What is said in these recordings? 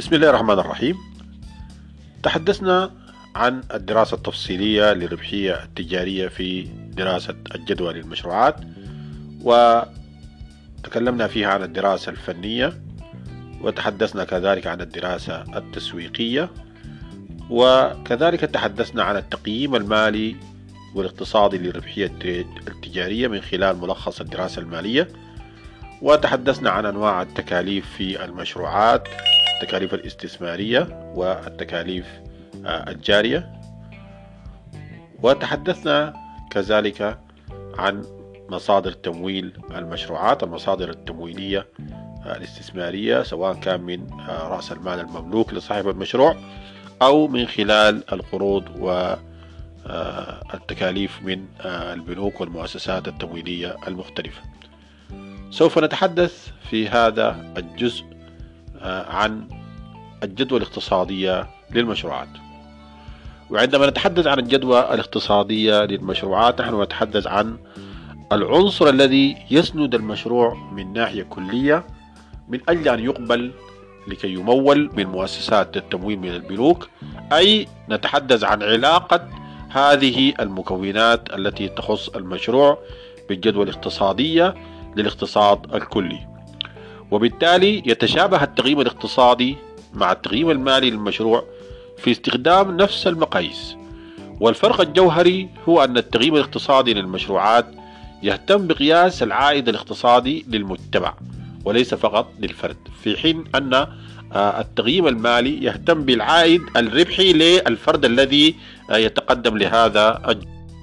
بسم الله الرحمن الرحيم. تحدثنا عن الدراسة التفصيلية للربحية التجارية في دراسة الجدوى للمشروعات، وتكلمنا فيها عن الدراسة الفنية، وتحدثنا كذلك عن الدراسة التسويقية، وكذلك تحدثنا عن التقييم المالي والاقتصادي للربحية التجارية من خلال ملخص الدراسة المالية، وتحدثنا عن أنواع التكاليف في المشروعات، التكاليف الاستثمارية والتكاليف الجارية، وتحدثنا كذلك عن مصادر تمويل المشروعات، المصادر التمويلية الاستثمارية، سواء كان من رأس المال المملوك لصاحب المشروع أو من خلال القروض والتكاليف من البنوك والمؤسسات التمويلية المختلفة. سوف نتحدث في هذا الجزء عن الجدوى الاقتصادية للمشروعات. وعندما نتحدث عن الجدوى الاقتصادية للمشروعات نحن نتحدث عن العنصر الذي يسند المشروع من ناحية كلية من أجل أن يقبل لكي يمول من مؤسسات التمويل من البنوك، أي نتحدث عن علاقة هذه المكونات التي تخص المشروع بالجدوى الاقتصادية للاقتصاد الكلي. وبالتالي يتشابه التقييم الاقتصادي مع التقييم المالي للمشروع في استخدام نفس المقاييس، والفرق الجوهري هو أن التقييم الاقتصادي للمشروعات يهتم بقياس العائد الاقتصادي للمجتمع وليس فقط للفرد، في حين أن التقييم المالي يهتم بالعائد الربحي للفرد الذي يتقدم لهذا.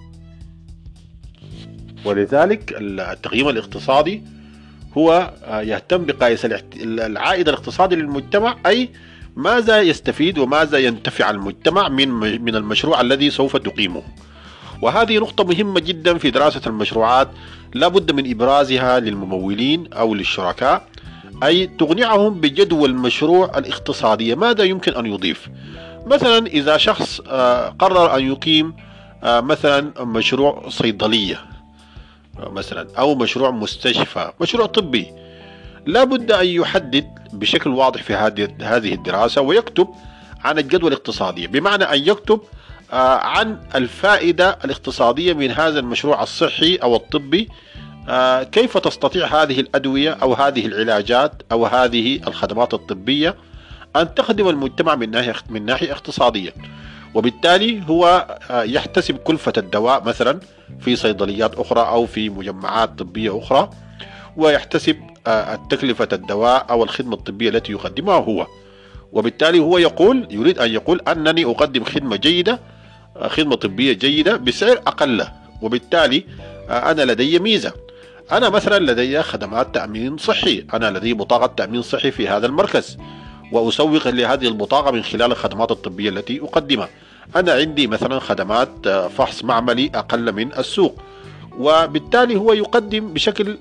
ولذلك التقييم الاقتصادي هو يهتم بقياس العائد الاقتصادي للمجتمع، أي ماذا يستفيد وماذا ينتفع المجتمع من المشروع الذي سوف تقيمه. وهذه نقطة مهمة جدا في دراسة المشروعات، لا بد من إبرازها للممولين أو للشركاء، أي تقنعهم بجدوى المشروع الاقتصادية، ماذا يمكن أن يضيف. مثلا إذا شخص قرر أن يقيم مثلا مشروع صيدلية مثلا، أو مشروع مستشفى، مشروع طبي، لا بد أن يحدد بشكل واضح في هذه الدراسة ويكتب عن الجدوى الاقتصادية، بمعنى أن يكتب عن الفائدة الاقتصادية من هذا المشروع الصحي أو الطبي، كيف تستطيع هذه الأدوية أو هذه العلاجات أو هذه الخدمات الطبية أن تخدم المجتمع من ناحية اقتصادية. وبالتالي هو يحتسب كلفة الدواء مثلا في صيدليات أخرى أو في مجمعات طبية أخرى، ويحتسب تكلفة الدواء أو الخدمة الطبية التي يقدمها هو، وبالتالي هو يريد أن يقول أنني أقدم خدمة جيدة، خدمة طبية جيدة بسعر أقل، وبالتالي أنا لدي ميزة، أنا مثلا لدي خدمات تأمين صحي، أنا لدي بطاقة تأمين صحي في هذا المركز وأسوق لهذه البطاقة من خلال الخدمات الطبية التي أقدمها، أنا عندي مثلا خدمات فحص معملي أقل من السوق. وبالتالي هو يقدم بشكل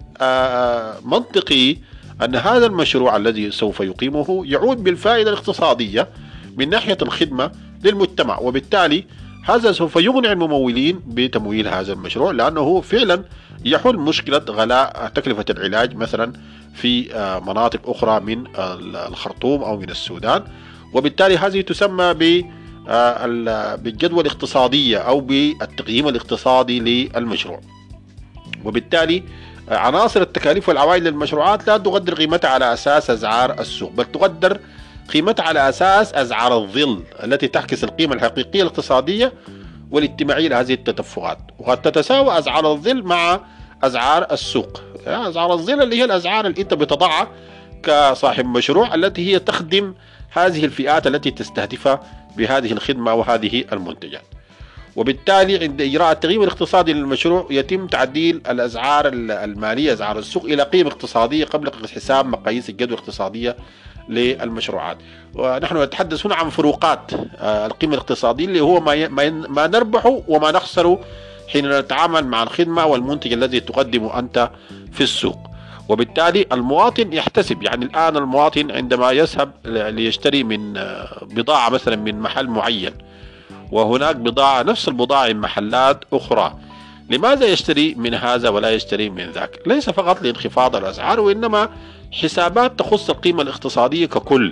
منطقي أن هذا المشروع الذي سوف يقيمه يعود بالفائدة الاقتصادية من ناحية الخدمة للمجتمع، وبالتالي هذا سوف يقنع الممولين بتمويل هذا المشروع، لأنه فعلا يحل مشكلة غلاء تكلفة العلاج مثلا في مناطق أخرى من الخرطوم أو من السودان. وبالتالي هذه تسمى بالجدوى الاقتصادية أو بالتقييم الاقتصادي للمشروع. وبالتالي عناصر التكاليف والعوائد للمشروعات لا تقدر قيمتها على أساس أسعار السوق، بل تقدر قيمتها على أساس أسعار الظل التي تعكس القيمة الحقيقية الاقتصادية والاجتماعية لهذه التدفقات، وقد تتساوى أسعار الظل مع أسعار السوق. أسعار الظل اللي هي الأسعار اللي أنت بتضعها كصاحب مشروع التي هي تخدم هذه الفئات التي تستهدفها بهذه الخدمة وهذه المنتجات. وبالتالي عند إجراء التقييم الاقتصادي للمشروع يتم تعديل الأسعار المالية، أسعار السوق، إلى قيمة اقتصادية قبل حساب مقاييس الجدوى الاقتصادية للمشروعات. ونحن نتحدث هنا عن فروقات القيمة الاقتصادية اللي هو ما نربحه وما نخسره حين نتعامل مع الخدمة والمنتج الذي تقدمه أنت في السوق. وبالتالي المواطن يحتسب، يعني الآن المواطن عندما يذهب ليشتري من بضاعة مثلا من محل معين، وهناك بضاعة نفس البضاعة من محلات أخرى، لماذا يشتري من هذا ولا يشتري من ذاك؟ ليس فقط لانخفاض الأسعار، وإنما حسابات تخص القيمة الاقتصادية ككل،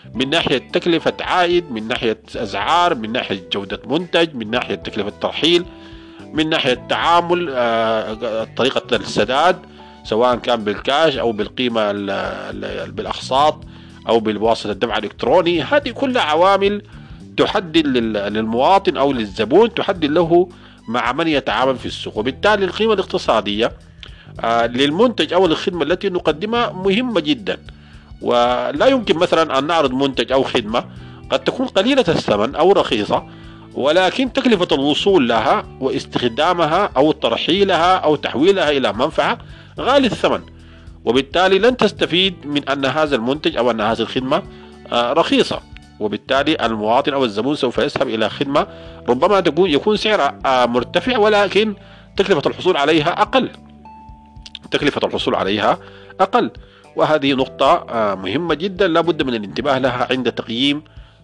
من ناحية تكلفة عائد، من ناحية أسعار، من ناحية جودة منتج، من ناحية تكلفة ترحيل، من ناحية تعامل، طريقة السداد سواء كان بالكاش أو بالقيمة بالأقساط أو بواسطة الدفع الإلكتروني. هذه كلها عوامل تحدد للمواطن أو للزبون، تحدد له مع من يتعامل في السوق. وبالتالي القيمة الاقتصادية للمنتج أو الخدمة التي نقدمها مهمة جدا. ولا يمكن مثلا أن نعرض منتج أو خدمة قد تكون قليلة الثمن أو رخيصة، ولكن تكلفة الوصول لها واستخدامها أو ترحيلها أو تحويلها إلى منفعة غالي الثمن، وبالتالي لن تستفيد من أن هذا المنتج أو أن هذه الخدمة رخيصة. وبالتالي المواطن أو الزبون سوف يذهب إلى خدمة ربما يكون سعرها مرتفع، ولكن تكلفة الحصول عليها أقل، تكلفة الحصول عليها أقل. وهذه نقطة مهمة جدا لا بد من الانتباه لها عند تقييم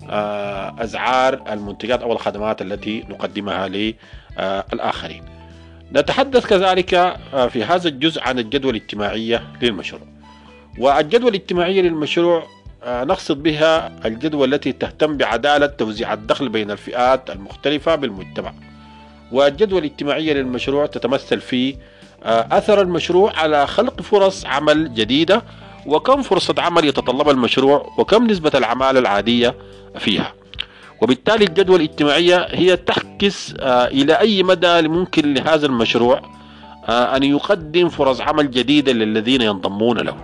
أسعار المنتجات أو الخدمات التي نقدمها للآخرين. نتحدث كذلك في هذا الجزء عن الجدوى الاجتماعية للمشروع. والجدوى الاجتماعية للمشروع نقصد بها الجدوى التي تهتم بعدالة توزيع الدخل بين الفئات المختلفة بالمجتمع. والجدوى الاجتماعية للمشروع تتمثل في أثر المشروع على خلق فرص عمل جديدة، وكم فرصة عمل يتطلبها المشروع، وكم نسبة العمالة العادية فيها. وبالتالي الجدوى الاجتماعية هي تحكس إلى أي مدى ممكن لهذا المشروع أن يقدم فرص عمل جديدة للذين ينضمون له.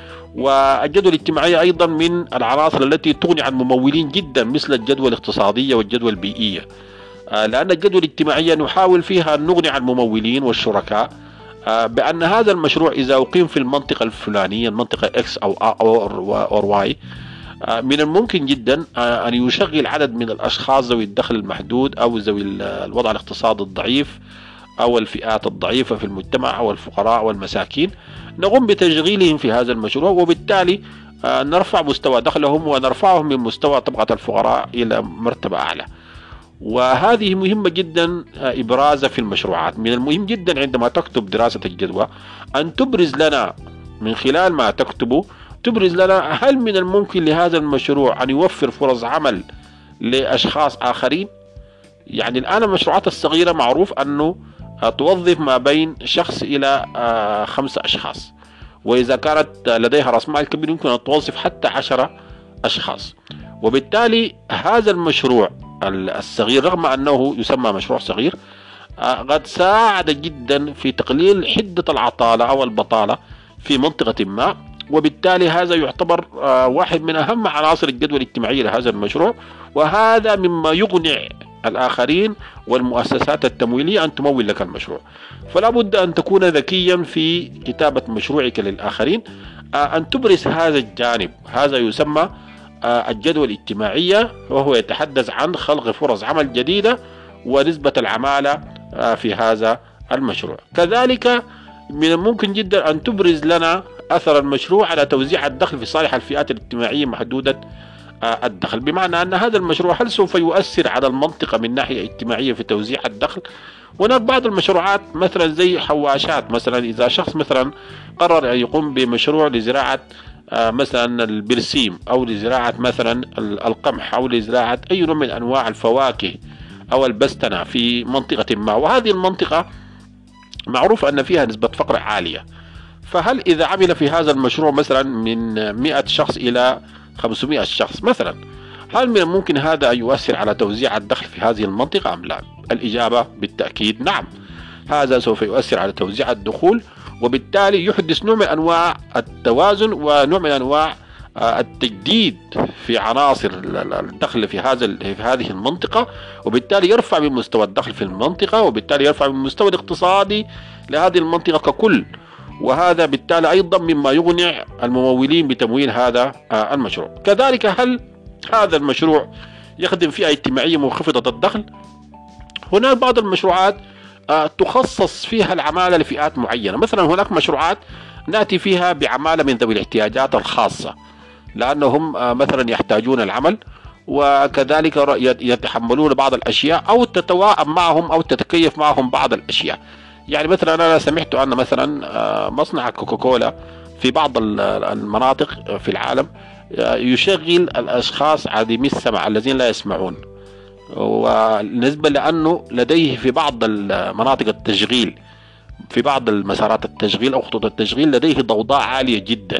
والجدوى الاجتماعية أيضا من العناصر التي تغني عن ممولين جدا مثل الجدوى الاقتصادية والجدوى البيئية، لأن الجدوى الاجتماعية نحاول فيها أن نغني عن الممولين والشركاء بأن هذا المشروع إذا أقيم في المنطقة الفلانية، المنطقة X أو Y، من الممكن جدا أن يشغل عدد من الأشخاص ذوي الدخل المحدود أو ذوي الوضع الاقتصادي الضعيف أو الفئات الضعيفة في المجتمع أو الفقراء والمساكين، نقوم بتشغيلهم في هذا المشروع، وبالتالي نرفع مستوى دخلهم ونرفعهم من مستوى طبقة الفقراء إلى مرتبة أعلى. وهذه مهمة جدا إبرازها في المشروعات. من المهم جدا عندما تكتب دراسة الجدوى أن تبرز لنا من خلال ما تكتبه، تبرز لنا هل من الممكن لهذا المشروع أن يوفر فرص عمل لأشخاص آخرين. يعني الآن المشروعات الصغيرة معروف أنه توظف ما بين شخص إلى 5 أشخاص، وإذا كانت لديها رأس مال كبير يمكن أن توظف حتى 10 أشخاص. وبالتالي هذا المشروع الصغير رغم أنه يسمى مشروع صغير قد ساعد جدا في تقليل حدة العطالة أو البطالة في منطقة ما. وبالتالي هذا يعتبر واحد من أهم عناصر الجدوى الاجتماعية لهذا المشروع، وهذا مما يقنع الآخرين والمؤسسات التمويلية أن تمول لك المشروع. فلا بد أن تكون ذكيا في كتابة مشروعك للآخرين، أن تبرز هذا الجانب. هذا يسمى الجدوى الاجتماعية، وهو يتحدث عن خلق فرص عمل جديدة ونسبة العمالة في هذا المشروع. كذلك من الممكن جدا أن تبرز لنا أثر المشروع على توزيع الدخل في صالح الفئات الاجتماعية محدودة الدخل، بمعنى أن هذا المشروع هل سوف يؤثر على المنطقة من ناحية اجتماعية في توزيع الدخل. هناك بعض المشروعات مثلا زي حواشات، مثلا إذا شخص مثلا قرر أن يقوم بمشروع لزراعة مثلا البرسيم أو لزراعة مثلا القمح أو لزراعة أي نوع من أنواع الفواكه أو البستنة في منطقة ما، وهذه المنطقة معروف أن فيها نسبة فقر عالية، فهل إذا عمل في هذا المشروع مثلا من 100 شخص إلى 500 شخص مثلا، هل من الممكن هذا أن يؤثر على توزيع الدخل في هذه المنطقة أم لا؟ الإجابة بالتأكيد نعم، هذا سوف يؤثر على توزيع الدخول، وبالتالي يحدث نوع من أنواع التوازن ونوع من أنواع التجديد في عناصر الدخل في هذه المنطقة، وبالتالي يرفع من مستوى الدخل في المنطقة، وبالتالي يرفع من المستوى الاقتصادي لهذه المنطقة ككل. وهذا بالتالي أيضا مما يغني الممولين بتمويل هذا المشروع. كذلك هل هذا المشروع يخدم فئة اجتماعية منخفضة الدخل؟ هناك بعض المشروعات تخصص فيها العمالة لفئات معينة، مثلا هناك مشروعات نأتي فيها بعمالة من ذوي الاحتياجات الخاصة لأنهم مثلا يحتاجون العمل، وكذلك يتحملون بعض الأشياء أو تتواءم معهم أو تتكيف معهم بعض الأشياء. يعني مثلا أنا سمعت أن مثلا مصنع كوكاكولا في بعض المناطق في العالم يشغل الأشخاص عديمي السمع الذين لا يسمعون، ونسبة لأنه لديه في بعض المناطق التشغيل، في بعض المسارات التشغيل أو خطوط التشغيل لديه ضوضاء عالية جدا.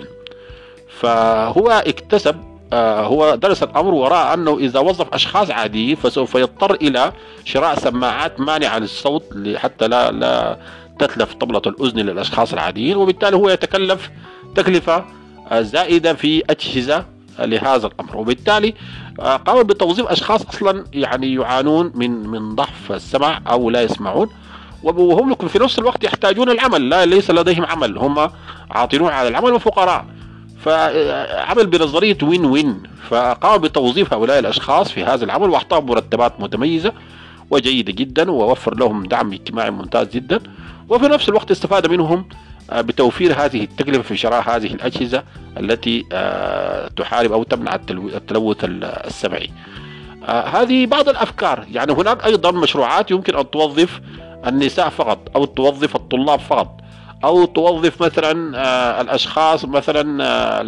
فهو اكتسب هو درس الأمر وراء أنه إذا وظف أشخاص عاديين فسوف يضطر إلى شراء سماعات مانعة للصوت حتى لا تتلف طبلة الأذن للأشخاص العاديين، وبالتالي هو يتكلف تكلفة زائدة في أجهزة لهذا الأمر، وبالتالي قام بتوظيف أشخاص أصلا يعني يعانون من ضعف السمع أو لا يسمعون، وهم في نفس الوقت يحتاجون العمل، ليس لديهم عمل، هم عاطلون على العمل وفقراء، فعمل بنظرية وين وين. فقام بتوظيف هؤلاء الأشخاص في هذا العمل وأعطاهم مرتبات متميزة وجيدة جدا، ووفر لهم دعم اجتماعي ممتاز جدا، وفي نفس الوقت استفاد منهم بتوفير هذه التكلفة في شراء هذه الأجهزة التي تحارب أو تمنع التلوث السمعي. هذه بعض الأفكار. يعني هناك أيضا مشروعات يمكن أن توظف النساء فقط، أو توظف الطلاب فقط، أو توظف مثلا الأشخاص مثلا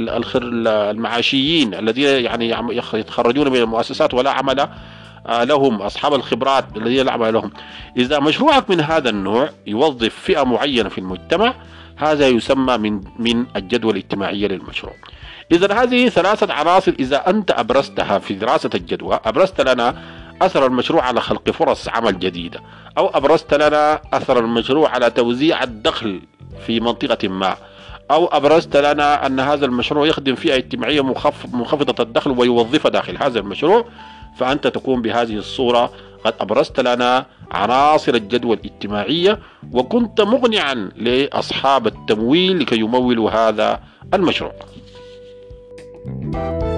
المعاشيين الذين يعني يتخرجون من المؤسسات ولا عمل لهم، أصحاب الخبرات الذين لا عمل لهم. إذا مشروعك من هذا النوع يوظف فئة معينة في المجتمع، هذا يسمى من الجدوى الاجتماعية للمشروع. إذا هذه ثلاثة عناصر إذا أنت أبرزتها في دراسة الجدوى، أبرزت لنا أثر المشروع على خلق فرص عمل جديدة، أو أبرزت لنا أثر المشروع على توزيع الدخل في منطقة ما، أو أبرزت لنا أن هذا المشروع يخدم فئة اجتماعية منخفضة الدخل ويوظفها داخل هذا المشروع، فأنت تكون بهذه الصورة قد أبرزت لنا عناصر الجدوى الاجتماعية، وكنت مقنعا لأصحاب التمويل لكي يمولوا هذا المشروع.